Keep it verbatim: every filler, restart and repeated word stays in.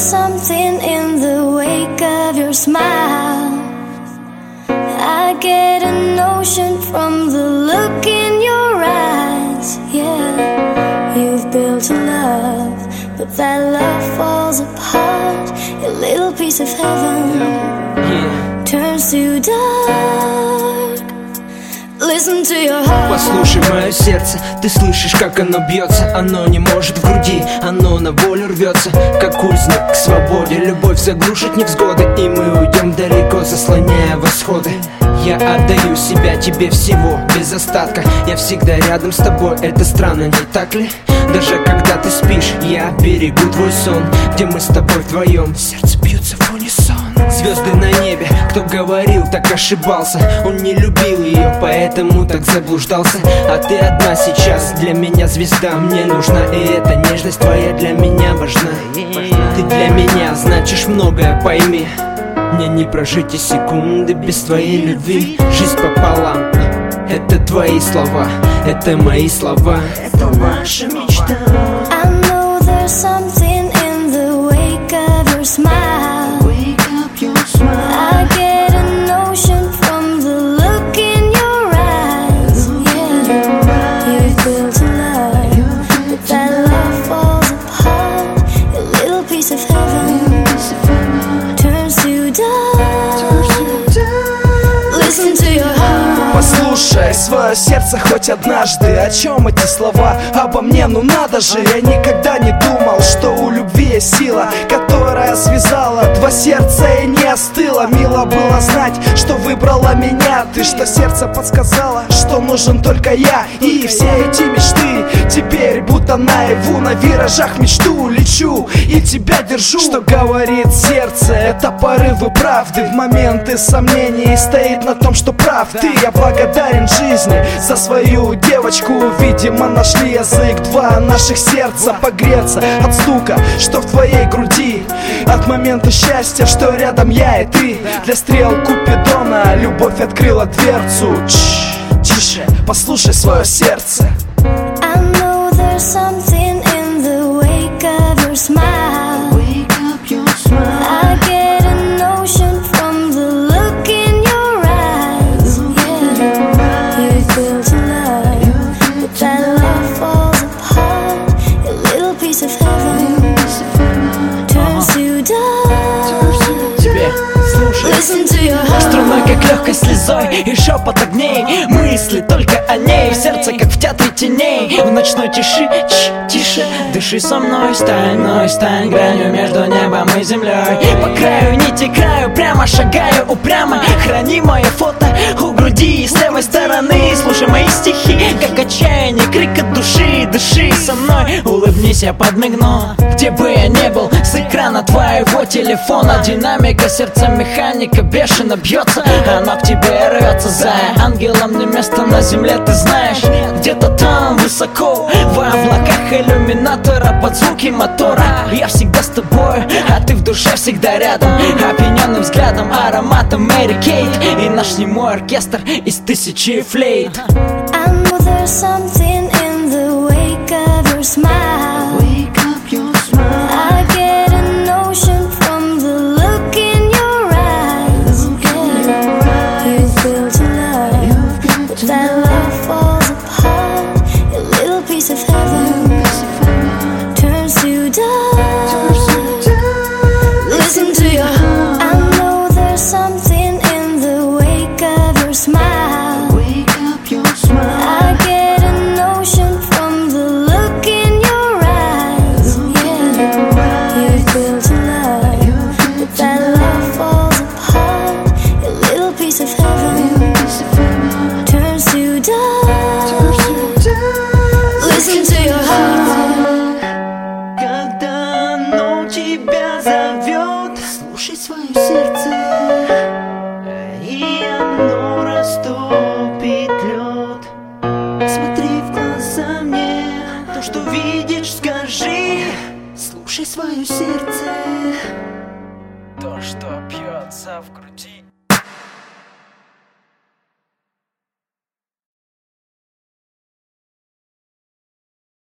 something in the wake of your smile. I get a notion from the look in your eyes. Yeah, you've built a love, but that love falls apart. A little piece of heaven yeah. turns to dark. Listen to your heart. Послушай мое сердце, ты слышишь, как оно бьется. Оно не может в груди, оно на волю рвется, как узник к свободе. Любовь заглушит невзгоды, и мы уйдем далеко, заслоняя восходы. Я отдаю себя тебе всего, без остатка. Я всегда рядом с тобой, это странно, не так ли? Даже когда ты спишь, я берегу твой сон, где мы с тобой вдвоем, сердце бьется в унисон. Звезды на небе, кто говорил, так ошибался. Он не любил ее, поэтому так заблуждался. А ты одна сейчас, для меня звезда. Мне нужна, и эта нежность твоя для меня важна. Ты для меня значишь многое, пойми. Мне не прожить и секунды без твоей любви. Жизнь пополам, это твои слова, это мои слова, это наша мечта. I know there's something in the wake of your smile. Wake up your smile. I get a notion from the look in your eyes. Yeah, you've built a love, but that love falls apart. A little piece of heaven turns to dark. Listen to your heart. Послушай свое сердце хоть однажды. О чем эти слова обо мне? Ну надо же. Я никогда не думал, что у любви есть сила, которая связала два сердца и не остыла. Мило было знать, что выбрала меня ты, что сердце подсказало, что нужен только я. И все эти мечты теперь будто наяву. На виражах мечту лечу и тебя держу. Что говорит сердце? Это порывы правды. В моменты сомнений стоит на том, что прав ты. Я благодарен жизни за свою девочку. Видимо, нашли язык два наших сердца погреться от стука, что в твоей груди, от момента счастья, что рядом я и ты. Для стрел Купидона любовь открыла дверцу. Чш, тише, послушай свое сердце. I know there's something in the wake of your smile. Wake up your smile. I get a notion from the look in your eyes. Yeah, you've built a love, but that love falls apart. A little piece of heaven turns to dark. Тебе слушай. Listen to your heart. Струной, как легкой слезой, и шепот огней. Мысли только о ней, в сердце, как в театре теней. В ночной тиши, чш, тише, дыши со мной. Стань мной, стань гранью между небом и землей. По краю нити краю, прямо шагаю упрямо. Храни мое фото у груди с левой стороны. Слушай мои стихи, как отчаяние, крик от души. Дыши со мной, улыбнись, я подмигну. Где бы я не был, с экрана твоего телефона динамика, сердце механика бешено бьется. Она к тебе рвется, зая. Ангелам не место на земле, ты знаешь. Где-то там высоко, в облаках иллюминатора, под звуки мотора. Я всегда с тобой, а ты в душе всегда рядом. Опьяненным взглядом, ароматом Мэри Кейт. И наш немой оркестр из тысячи флейт. I know there's something in the wake of your smile. Wake up your smile. I get a notion from the look in your eyes. Yeah, you've built a love, but that love falls apart. A little piece of heaven turns to dark. Listen to your heart. I know there's something in the wake of your smile. Wake up your smile. I get a notion from the look in your eyes. Yeah, you've built a love, but that love falls apart. A little piece of heaven turns to dark. Listen to your heart. Когда оно тебя зовет, слушай свое сердце, и оно растопит лед. Смотри в глаза мне, то, что видишь, скажи. Слушай свое сердце, то, что бьется в груди.